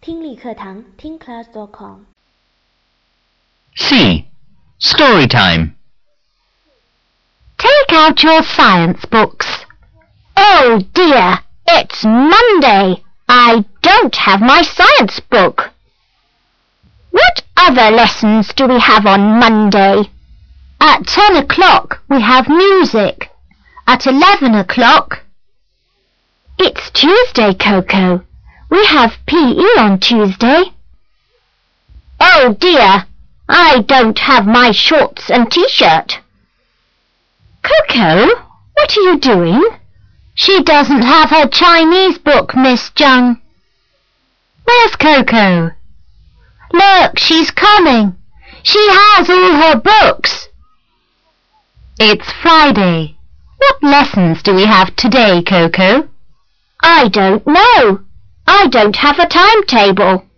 听力课堂听 class.com C. Story time. Take out your science books. Oh dear, it's Monday. I don't have my science book. What other lessons do we have on Monday? At 10 o'clock we have music. At 11 o'clock... It's Tuesday, Coco. We have PE on Tuesday. Oh dear, I don't have my shorts and t-shirt. Coco, what are you doing? She doesn't have her Chinese book, Miss Jung. Where's Coco? Look, she's coming. She has all her books. It's Friday. What lessons do we have today, Coco? I don't know. I don't have a timetable.